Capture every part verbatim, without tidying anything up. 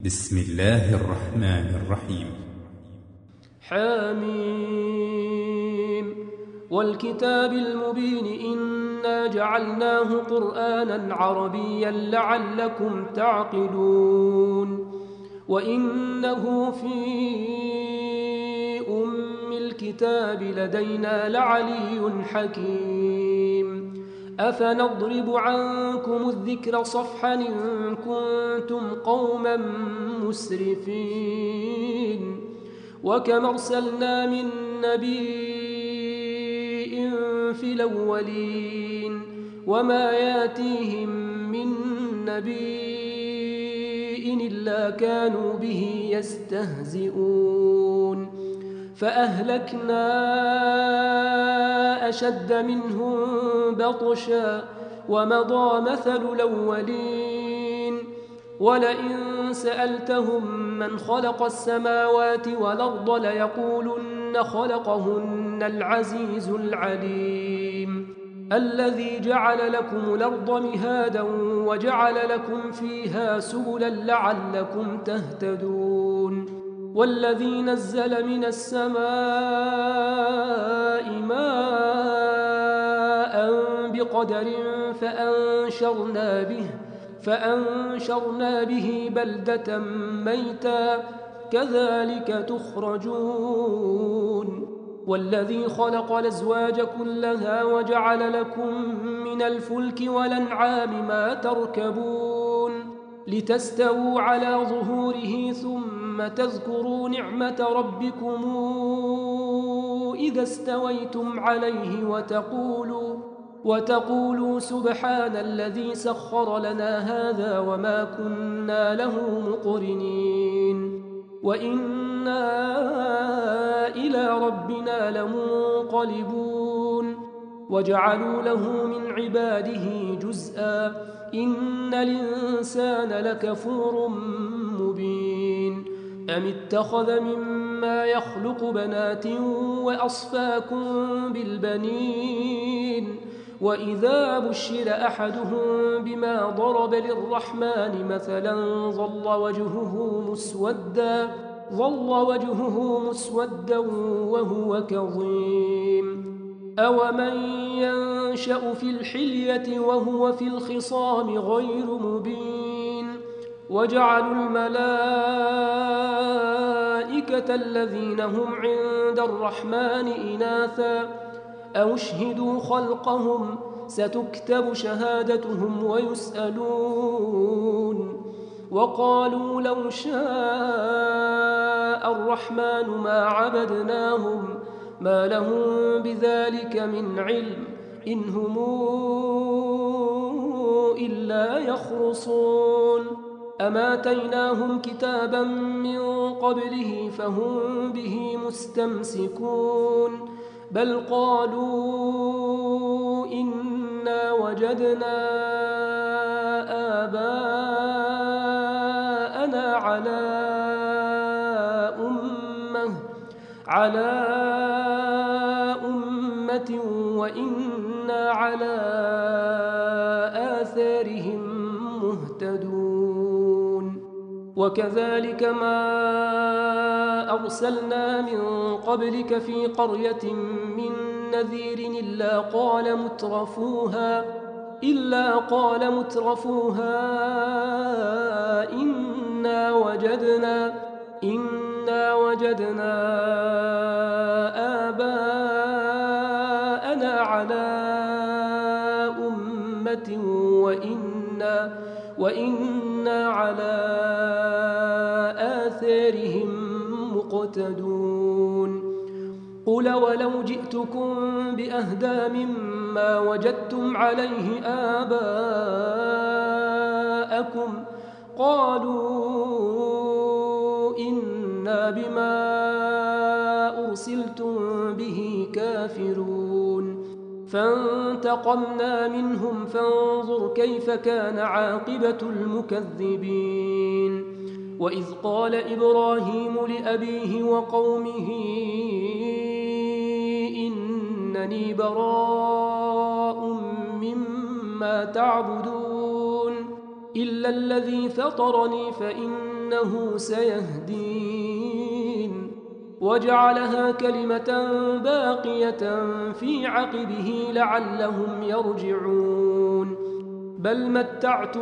بسم الله الرحمن الرحيم. حميم والكتاب المبين إنا جعلناه قرآنا عربيا لعلكم تعقلون وإنه في أم الكتاب لدينا لعلي حكيم أفنضرب عنكم الذكر صفحا إن كنتم قوما مسرفين وكم أرسلنا من نبي في الأولين وما ياتيهم من نبي إلا كانوا به يستهزئون فأهلكنا أشد منهم بطشا ومضى مثل الأولين ولئن سألتهم من خلق السماوات والأرض ليقولن خلقهن العزيز العليم الذي جعل لكم الأرض مهادا وجعل لكم فيها سبلا لعلكم تهتدون والذي نزل من السماء ماء بقدر فأنشرنا به فأنشرنا به بلدة ميتا كذلك تخرجون والذي خلق الأزواج كلها وجعل لكم من الفلك والأنعام ما تركبون لتستووا على ظهوره ثم تذكروا نعمة ربكم إذا استويتم عليه وتقولوا وتقولوا سبحان الذي سخر لنا هذا وما كنا له مقرنين وإنا إلى ربنا لمنقلبون وجعلوا له من عباده جزءا إن الإنسان لكفور مبين أم اتخذ مما يخلق بنات وأصفاكم بالبنين وإذا بشر أحدهم بما ضرب للرحمن مثلا ظل وجهه مسودا ظل وجهه مسودا وهو كظيم أومن ينشأ في الحلية وهو في الخصام غير مبين وجعلوا الملائكة الذين هم عند الرحمن إناثا أو اشهدوا خلقهم ستكتب شهادتهم ويسألون وقالوا لو شاء الرحمن ما عبدناهم ما لهم بذلك من علم إن هم إلا يخرصون أما آتيناهم كتابا من قبله فهم به مستمسكون بل قالوا إنا وجدنا آباءنا على أمة على أمة وإنا على آثارهم مهتدون وكذلك ما أرسلنا من قبلك في قرية من نذير إلا قال مترفوها إلا قال مترفوها إنا وجدنا إنا وجدنا آباءنا على أمة وإنا وإنا على آثارهم مقتدون قل ولو جئتكم بأهدى مما وجدتم عليه آباءكم قالوا إنا بما أرسلتم به كافرون فانتقمنا منهم فانظر كيف كان عاقبة المكذبين وإذ قال إبراهيم لأبيه وقومه إنني براء مما تعبدون إلا الذي فطرني فإن إنه سيهدين وجعلها كلمة باقية في عقبه لعلهم يرجعون بل متعت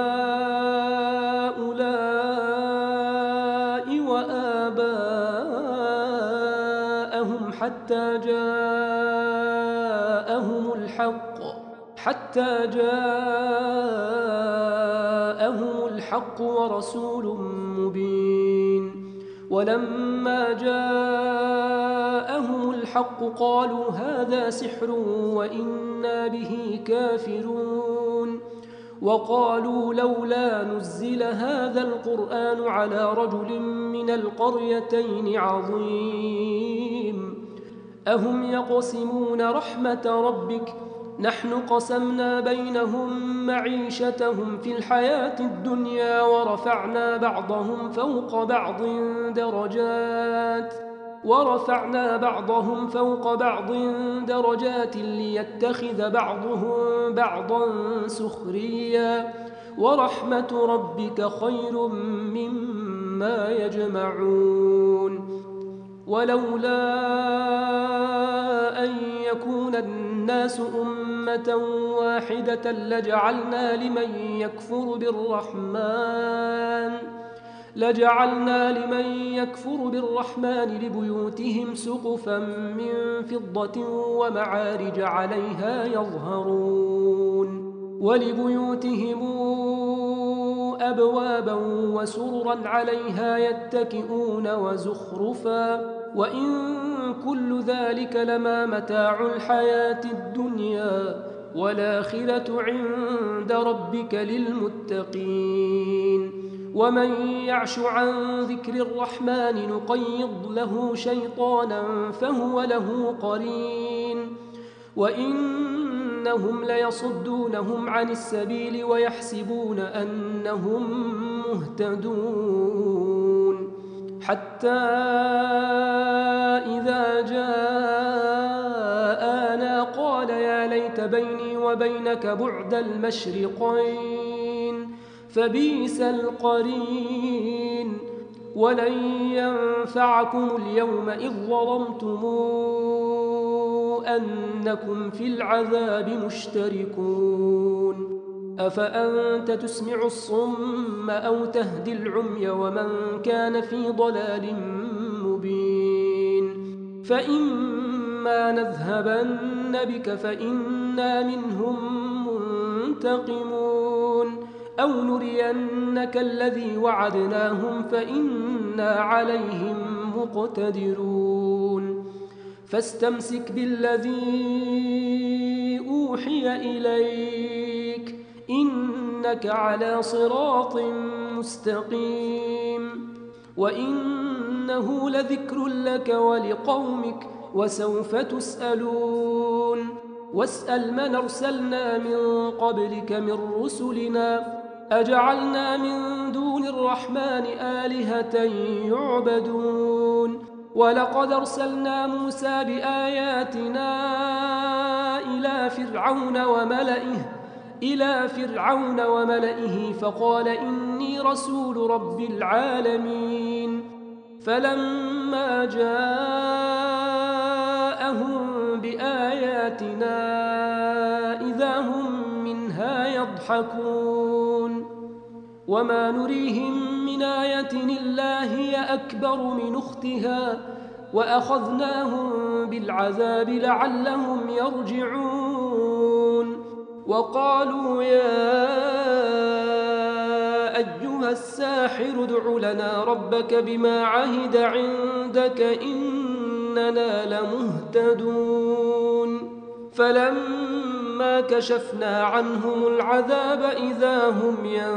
هؤلاء وآباءهم حتى جاءهم الحق حتى جاءهم الحق ورسول مبين ولما جاءهم الحق قالوا هذا سحر وإنا به كافرون وقالوا لولا نزل هذا القرآن على رجل من القريتين عظيم أهم يقسمون رحمة ربك نحن قسمنا بينهم معيشتهم في الحياة الدنيا ورفعنا بعضهم فوق بعض درجات ورفعنا بعضهم فوق بعض درجات ليتخذ بعضهم بعضا سخريا ورحمة ربك خير مما يجمعون ولولا أن يكون الناس أمة واحدة لجعلنا لمن يكفر بالرحمن لجعلنا لمن يكفر بالرحمن لبيوتهم سقفا من فضة ومعارج عليها يظهرون ولبيوتهم أبوابا وسررا عليها يتكئون وزخرفا وإن كل ذلك لما متاع الحياة الدنيا والآخرة عند ربك للمتقين ومن يعش عن ذكر الرحمن نقيض له شيطانا فهو له قرين وإنهم ليصدونهم عن السبيل ويحسبون أنهم مهتدون حتى إذا جاءنا قال يا ليت بيني وبينك بعد المشرقين فبئس القرين ولن ينفعكم اليوم إذ ظلمتم أنكم في العذاب مشتركون أفأنت تسمع الصم أو تهدي العمي ومن كان في ضلال مبين فإما نذهبن بك فإنا منهم منتقمون أو نرينك الذي وعدناهم فإنا عليهم مقتدرون فاستمسك بالذي أوحي إليك إنك على صراط مستقيم وإنه لذكر لك ولقومك وسوف تسألون واسأل من أرسلنا من قبلك من رسلنا أجعلنا من دون الرحمن آلهة يعبدون ولقد أرسلنا موسى بآياتنا إلى فرعون وملئه إلى فرعون وملئه فقال إني رسول رب العالمين فلما جاءهم بآياتنا إذا هم منها يضحكون وما نريهم من آية إلا هي أكبر من أختها وأخذناهم بالعذاب لعلهم يرجعون وقالوا يا أيها الساحر ادع لنا ربك بما عهد عندك إننا لمهتدون فلما كشفنا عنهم العذاب إذا هم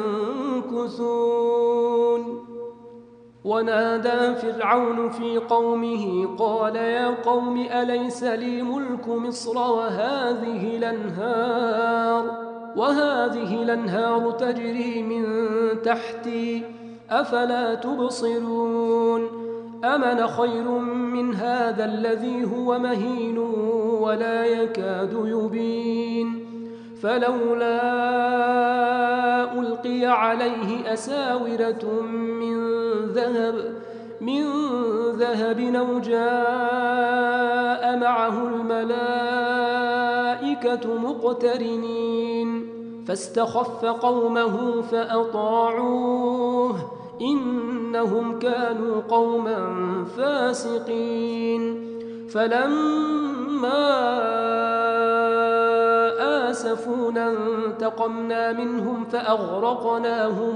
ينكثون ونادى فرعون في قومه قال يا قوم أليس لي ملك مصر وهذه الأنهار وهذه الأنهار تجري من تحتي أفلا تبصرون أمن خير من هذا الذي هو مهين ولا يكاد يبين فلولا ألقي عليه أساورة من ذهب من ذهب أو جاء معه الملائكة مقترنين فاستخف قومه فأطاعوه إنهم كانوا قوما فاسقين فلما آسفونا انتقمنا منهم فأغرقناهم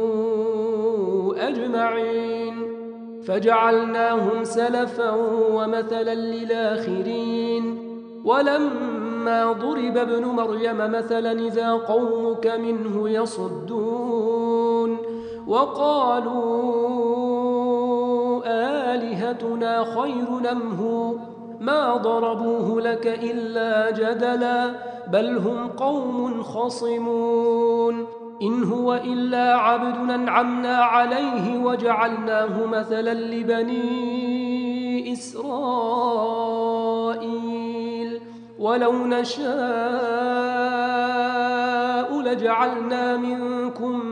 أجمعين فجعلناهم سلفا ومثلا للآخرين ولما ضرب ابن مريم مثلا إذا قومك منه يصدون وقالوا آلهتنا خير أم هو ما ضربوه لك إلا جدلا بل هم قوم خصمون إن هو إلا عبد أنعمنا عليه وجعلناه مثلا لبني إسرائيل ولو نشاء لجعلنا منكم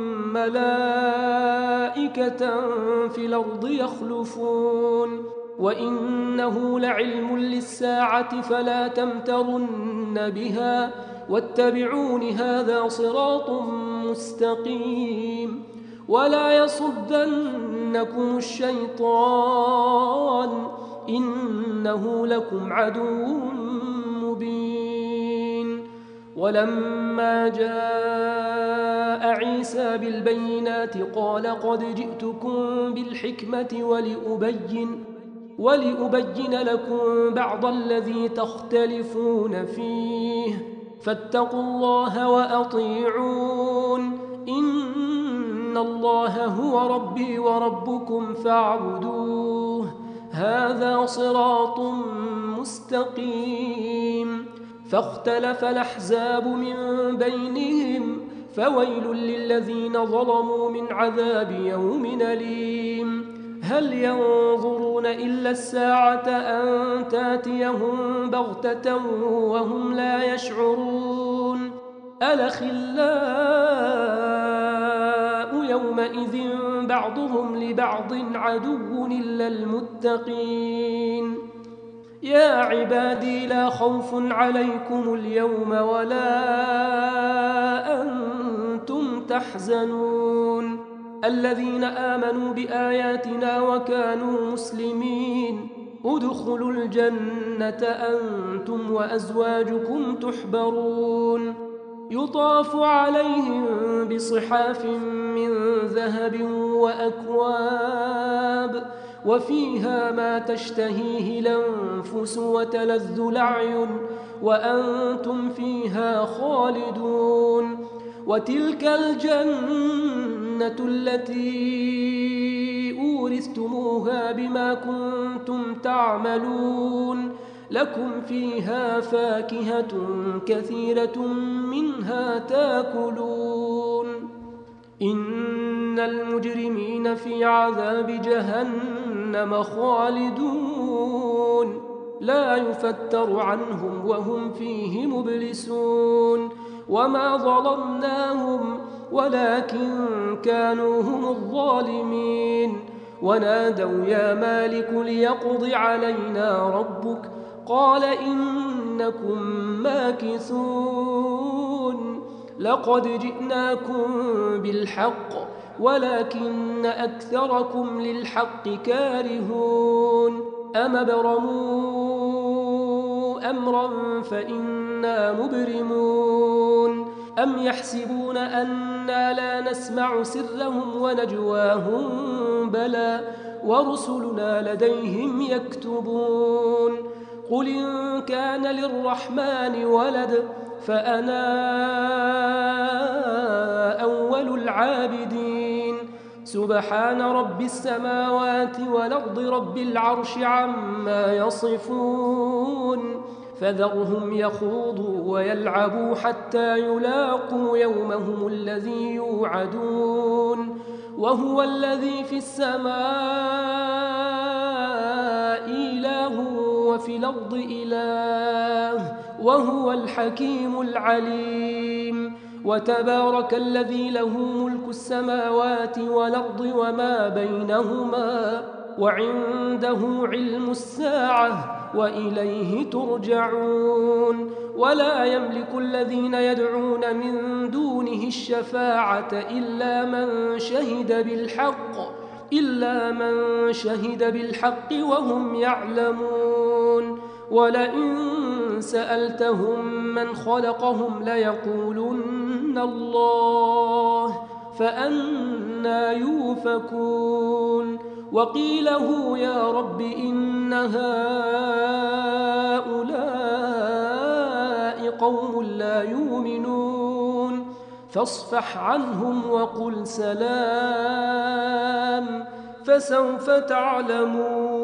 ملائكة في الأرض يخلفون وإنه لعلم للساعة فلا تمترن بها واتبعون هذا صراط مستقيم ولا يصدنكم الشيطان إنه لكم عدو مبين ولما جاء عيسى بالبينات قال قد جئتكم بالحكمة ولأبين ولأبين لكم بعض الذي تختلفون فيه فاتقوا الله وأطيعون إن الله هو ربي وربكم فاعبدوه هذا صراط مستقيم فاختلف الأحزاب من بينهم فويل للذين ظلموا من عذاب يوم أليم هل ينظرون إلا الساعة أن تاتيهم بغتة وهم لا يشعرون الأخلاء يومئذ بعضهم لبعض عدو إلا المتقين يا عبادي لا خوف عليكم اليوم ولا أنتم تحزنون الذين آمنوا بآياتنا وكانوا مسلمين ادخلوا الجنة أنتم وأزواجكم تحبرون يطاف عليهم بصحاف من ذهب وأكواب وفيها ما تشتهيه الأنفس وتلذ الأعين وأنتم فيها خالدون وتلك الجنة التي أورثتموها بما كنتم تعملون لكم فيها فاكهة كثيرة منها تاكلون إن المجرمين في عذاب جهنم خالدون لا يفتر عنهم وهم فيه مبلسون وما ظلمناهم ولكن كانوا هم الظالمين ونادوا يا مالك ليقض علينا ربك قال إنكم ماكثون لقد جئناكم بالحق ولكن أكثركم للحق كارهون أم برموا أمرا فإنا مبرمون أم يحسبون أنا لا نسمع سرهم ونجواهم بلى ورسلنا لديهم يكتبون قل إن كان للرحمن ولد فأنا أول العابدين سبحان رب السماوات والأرض رب العرش عما يصفون فذرهم يخوضوا ويلعبوا حتى يلاقوا يومهم الذي يوعدون وهو الذي في السماء إله وفي الأرض إله وهو الحكيم العليم. وتبارك الذي له ملك السماوات والأرض وما بينهما وعنده علم الساعة وإليه ترجعون. ولا يملك الذين يدعون من دونه الشفاعة إلا من شهد بالحق إلا من شهد بالحق وهم يعلمون. ولئن سألتهم من خلقهم ليقولن الله فأنى يؤفكون. وقيله يا رب إن هؤلاء قوم لا يؤمنون فاصفح عنهم وقل سلام فسوف تعلمون.